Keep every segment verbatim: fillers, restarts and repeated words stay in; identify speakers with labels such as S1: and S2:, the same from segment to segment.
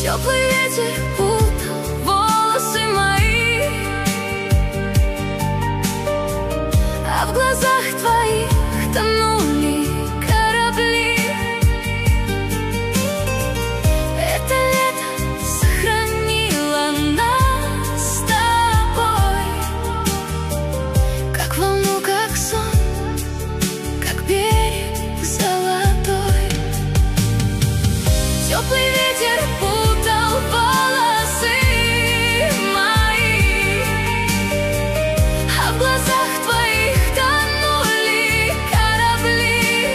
S1: Теплый ветер путал волосы мои, а в глазах твоих тонули корабли. Это лето сохранило нас с тобой, как волну, как сон, как берег золотой. Теплый ветер путал волосы мои, а в глазах твоих тонули корабли.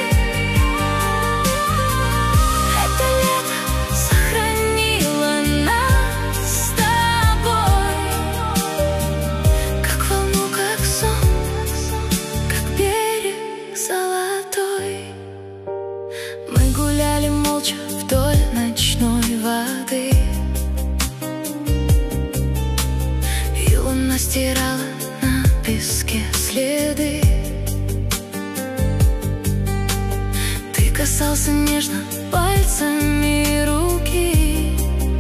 S1: Это лето сохранило нас с тобой, как волну, как сон, как берег золотой. Мы гуляли молча вдоль ночной воды, и луна стирала на песке следы. Ты касался нежно пальцами руки,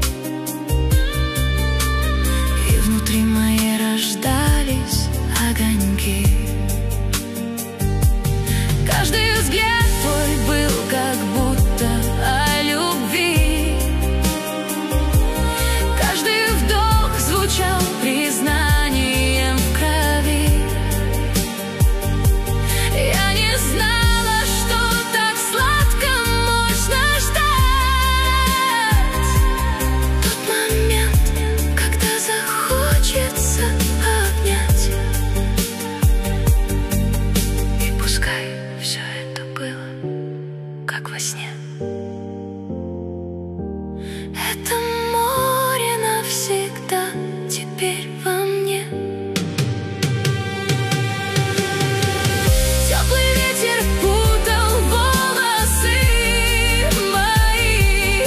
S1: и внутри моей рождались огоньки. Каждый взгляд твой был как будто о любви, каждый вдох звучал признанием в крови. Я не знала, что так сладко можно ждать тот момент, когда захочется обнять. И пускай все это было как во сне, это море навсегда теперь во мне. Теплый ветер путал волосы мои,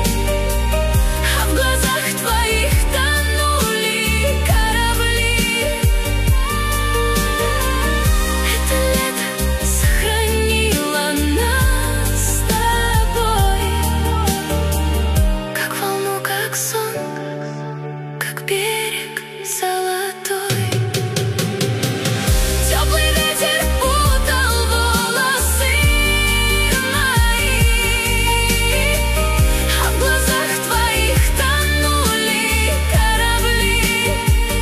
S1: а в глазах твоих тонули корабли. Это лето сохранило нас с тобой, как волну, как сон, как берег золотой. Теплый ветер путал волосы мои, а в глазах твоих тонули корабли.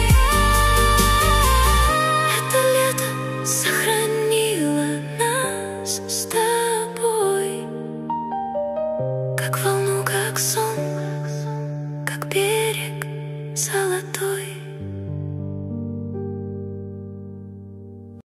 S1: Это лето сохранило нас с тобой, как волну, как сон, как берег золотой.